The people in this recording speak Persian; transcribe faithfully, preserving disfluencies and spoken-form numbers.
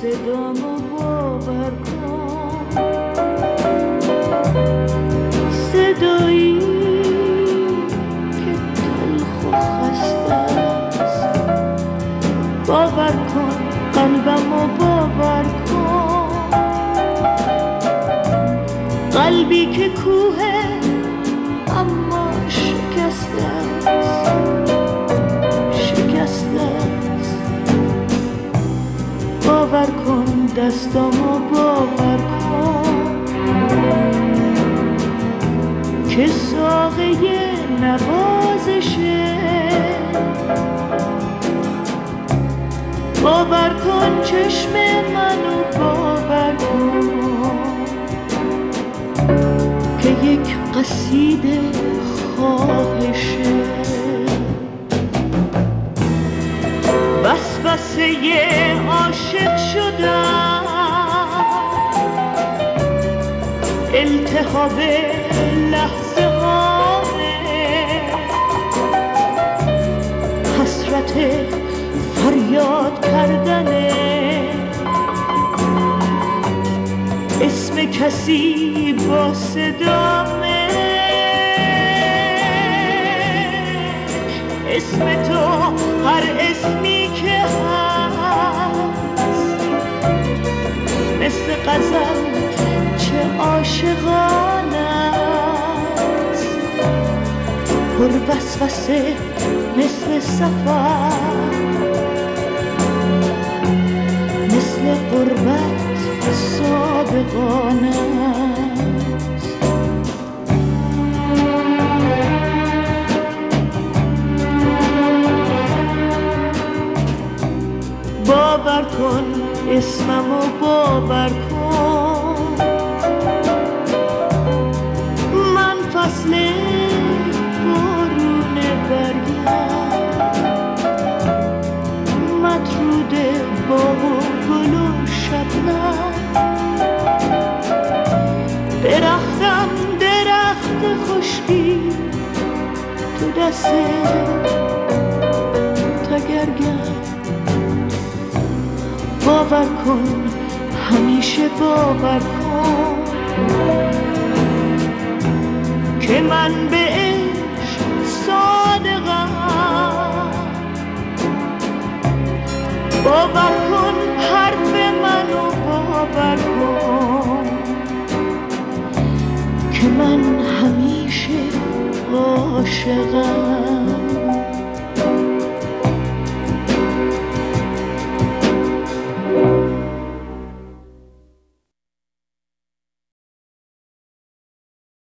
صدامو باور کن، صدایی که تلخ و خسته است. باور کن قلبمو باور کن، قلبی که کوه اما شکسته است، شکسته است. باور کن دستامو باور کن که ساقه نوازشه. باور کن چشم منو باور کن که یک قصیده خواهشه. وسوسه عاشق شدم، التهاب لحظه هامه، حسرت فریاد کردنه، اسم کسی با صدامه، اسم تو هر اسمی که هست، مثل غزل چه عاشقانه است، پر وسوسه مثل سفر، مثل غربت صادقانه است. باور کن اسممو باور کن، من فصل بارون برگم، مطرود باغ و گل و شبنم، درختم درخت خشکی تو دست تگرگم. باور کن همیشه باور کن که من به عشق صادقم. باور کن حرف منو باور کن که من همیشه عاشقم.